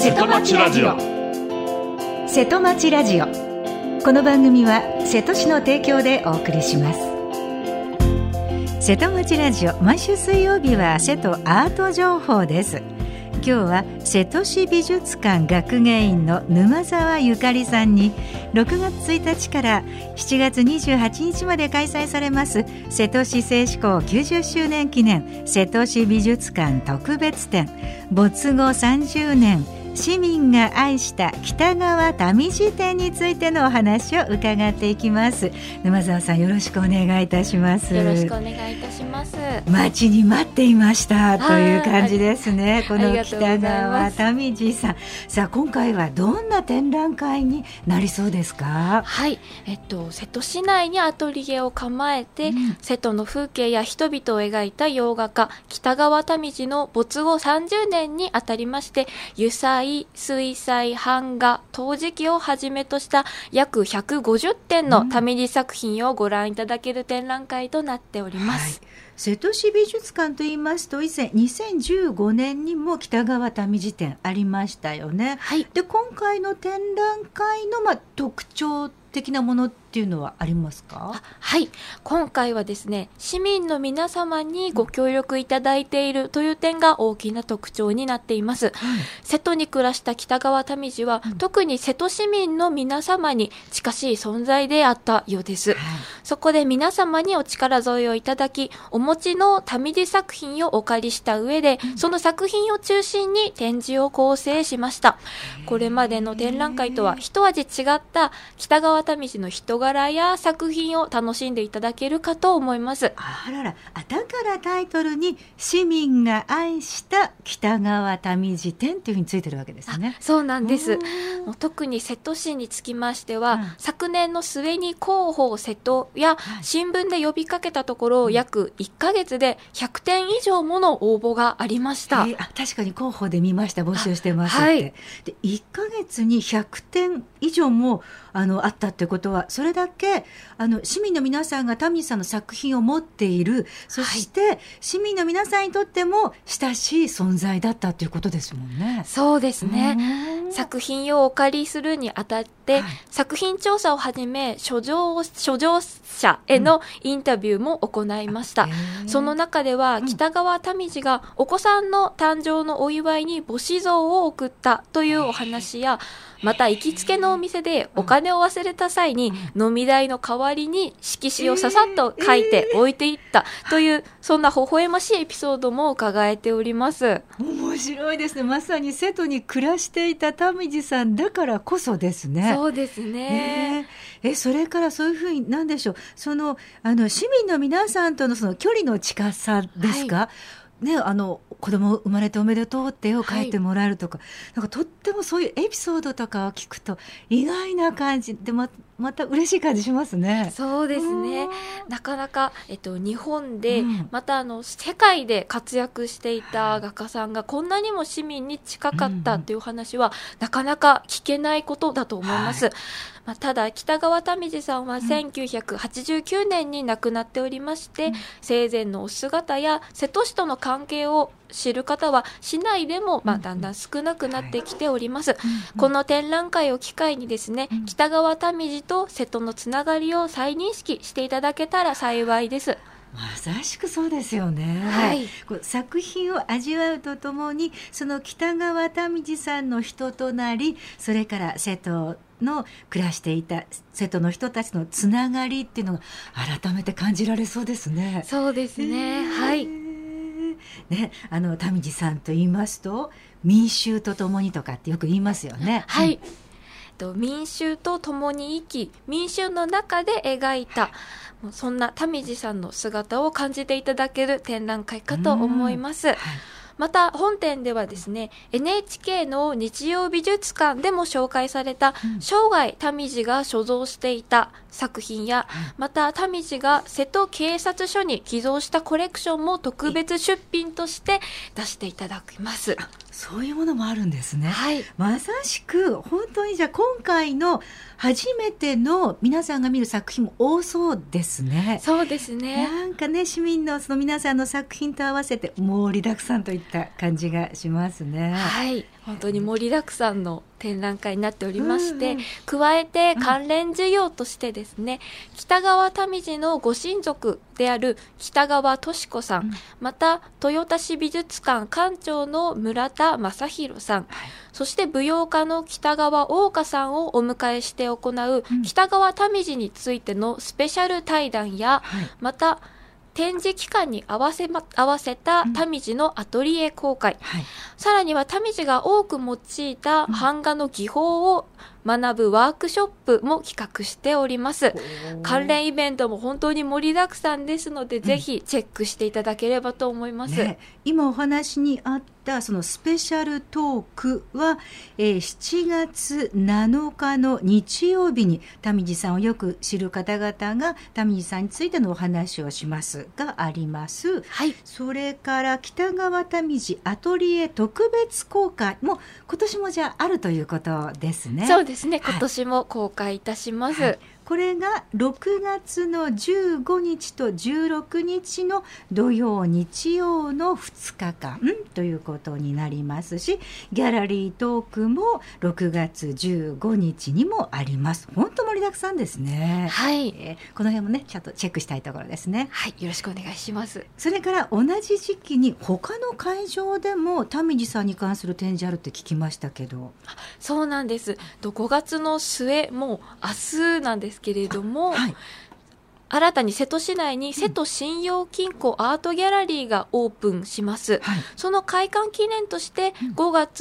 瀬戸町ラジオ。瀬戸町ラジオ、この番組は瀬戸市の提供でお送りします。瀬戸町ラジオ、毎週水曜日は瀬戸アート情報です。今日は瀬戸市美術館学芸員の沼澤ゆかりさんに6月1日から7月28日まで開催されます瀬戸市製紙工90周年記念瀬戸市美術館特別展没後30年市民が愛した北川民路展についてのお話を伺っていきます。沼澤さん、よろしくお願いいたします。 よろしくお願いいたします。 待ちに待っていましたという感じですね。この北川民路さん、さあ今回はどんな展覧会になりそうですか？ はい、瀬戸市内にアトリエを構えて、瀬戸の風景や人々を描いた洋画家北川民路の没後30年にあたりまして、油彩、水彩、版画、陶磁器をはじめとした約150点の民路作品をご覧いただける展覧会となっております。 はい、瀬戸市美術館といいますと、以前2015年にも北川民路展ありましたよね。 はい、 で今回の展覧会の特徴的なものっていうのはありますか？ はい、今回はですね、市民の皆様にご協力いただいているという点が大きな特徴になっています。瀬戸に暮らした北川民路は、特に瀬戸市民の皆様に近しい存在であったようです。そこで皆様にお力添えをいただき、お持ちの民路作品をお借りした上で、その作品を中心に展示を構成しました。これまでの展覧会とは一味違った北川民路の人柄や作品を楽しんでいただけるかと思います。 あらら、だからタイトルに市民が愛した北川民路展というふうについてるわけですね。 そうなんです。もう特に瀬戸市につきましては、昨年の末に広報瀬戸や新聞で呼びかけたところ、約1ヶ月で100点以上もの応募がありました。 確かに広報で見ました。募集してますって、で1ヶ月に100点以上もあったということは、それだけ市民の皆さんが民路さんの作品を持っている、そして市民の皆さんにとっても親しい存在だったということですもんね。 そうですね。作品をお借りするにあたって、作品調査をはじめ所蔵者へのインタビューも行いました。その中では北川民路がお子さんの誕生のお祝いに母子像を贈ったというお話や、また行きつけのお店でお金を忘れた際に飲み代の代わりに色紙をささっと書いて置いていったという、そんな微笑ましいエピソードも伺えております。 面白いですね。まさに瀬戸に暮らしていた民路さんだからこそですね。 そうですね。 それからそういうふうに、なんでしょう、その市民の皆さんとのその距離の近さですか、子供生まれておめでとうって絵を描いてもらえるとか、なんかとってもそういうエピソードとかを聞くと意外な感じで、また嬉しい感じしますね。 そうですね。なかなか、日本で、また世界で活躍していた画家さんがこんなにも市民に近かったという話は、なかなか聞けないことだと思います。ただ北川民路さんは1989年に亡くなっておりまして、生前のお姿や瀬戸市との関係を知る方は市内でもだんだん少なくなってきております。この展覧会を機会にですね、北川民路と瀬戸のつながりを再認識していただけたら幸いです。 まさしくそうですよね。作品を味わうとともに、その北川民路さんの人となり、それから瀬戸の暮らしていた瀬戸の人たちのつながりっていうのが改めて感じられそうですね。 そうですね。 民路さんと言いますと、民衆とともにとかってよく言いますよね。 民衆と共に生き、民衆の中で描いた、そんな民路さんの姿を感じていただける展覧会かと思います。また本展ではですね、NHK の日曜美術館でも紹介された生涯民路が所蔵していた作品や、また民路が瀬戸警察署に寄贈したコレクションも特別出品として出していただきます。 そういうものもあるんですね。 はい、 まさしく本当にじゃあ今回の初めての皆さんが見る作品も多そうですね。 そうですね。 なんかね、市民のその皆さんの作品と合わせて盛りだくさんといった感じがしますね。 はい、本当に盛りだくさんの展覧会になっておりまして、加えて関連事業としてですね、北川民次のご親族である北川敏子さん、また豊田市美術館館長の村田正弘さん、そして舞踊家の北川大花さんをお迎えして行う北川民次についてのスペシャル対談や、また展示期間に合わせた民次のアトリエ公開、さらには民次が多く用いた版画の技法を学ぶワークショップも企画しております。関連イベントも本当に盛りだくさんですので、ぜひチェックしていただければと思います。 今お話にあったそのスペシャルトークは、7月7日の日曜日に民次さんをよく知る方々が民次さんについてのお話をしますがあります。それから北川民次アトリエ特別公開も今年もじゃああるということですね。 そうですね、今年も公開いたします。 これが6月の15日と16日の土曜日曜の2日間ということになりますし、ギャラリートークも6月15日にもあります。本当盛りだくさんですね。この辺もねちゃんとチェックしたいところですね。 よろしくお願いします。 それから同じ時期に他の会場でも民次さんに関する展示あるって聞きましたけど。 そうなんです。5月の末、もう明日なんですけれども、新たに瀬戸市内に瀬戸信用金庫アートギャラリーがオープンします。その開館記念として5月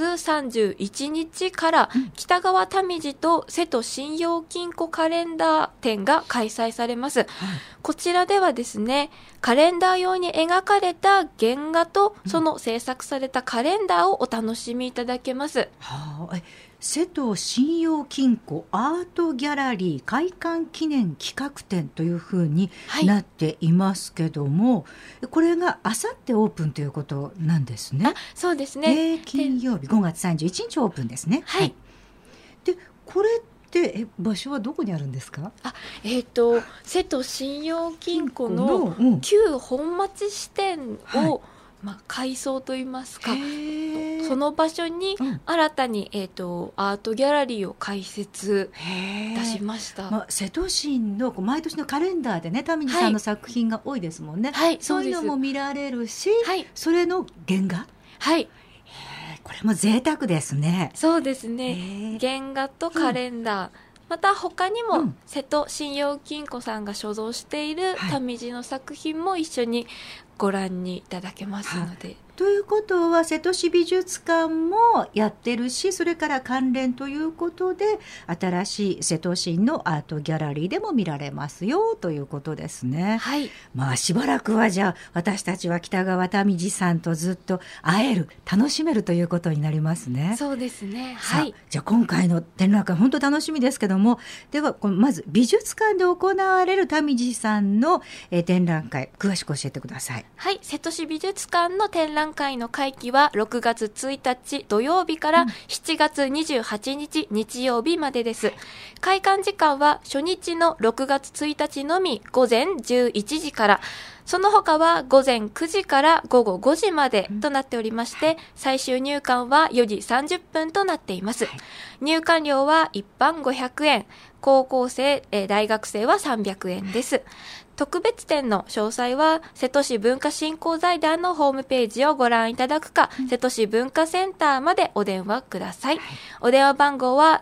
31日から北川民次と瀬戸信用金庫カレンダー展が開催されます。こちらではですね、カレンダー用に描かれた原画とその制作されたカレンダーをお楽しみいただけます。 瀬戸信用金庫アートギャラリー開館記念企画展というふうになっていますけども、これがあさってオープンということなんですね。 そうですね、 金曜日5月31日オープンですね。でこれって場所はどこにあるんですか？ 瀬戸信用金庫の旧本町支店を、改装といいますか、その場所に新たに、アートギャラリーを開設いたしました。 瀬戸市の毎年のカレンダーでね、民次さんの作品が多いですもんね。そういうのも見られるし、それの原画、これも贅沢ですね。 そうですね、原画とカレンダー、また他にも瀬戸信用金庫さんが所蔵している民次の作品も一緒にご覧にいただけますので。 ということは瀬戸市美術館もやってるし、それから関連ということで新しい瀬戸市のアートギャラリーでも見られますよということですね。しばらくはじゃあ私たちは北川民次さんとずっと会える、楽しめるということになりますね。 そうですね。 じゃあ今回の展覧会本当楽しみですけども、ではまず美術館で行われる民次さんの展覧会詳しく教えてください。 瀬戸市美術館の展覧会の会期は6月1日土曜日から7月28日日曜日までです。開館時間は初日の6月1日のみ午前11時から、その他は午前9時から午後5時までとなっておりまして、最終入館は4時30分となっています。入館料は一般500円、高校生、大学生は300円です。特別展の詳細は瀬戸市文化振興財団のホームページをご覧いただくか、瀬戸市文化センターまでお電話ください。お電話番号は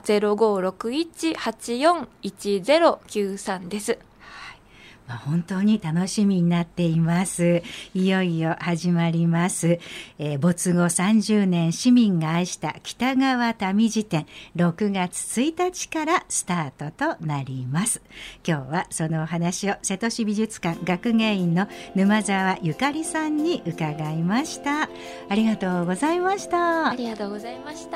0561-841093 です。 本当に楽しみになっています。いよいよ始まります。没後30年市民が愛した北川民次展、6月1日からスタートとなります。今日はそのお話を瀬戸市美術館学芸員の沼澤ゆかりさんに伺いました。ありがとうございました。 ありがとうございました。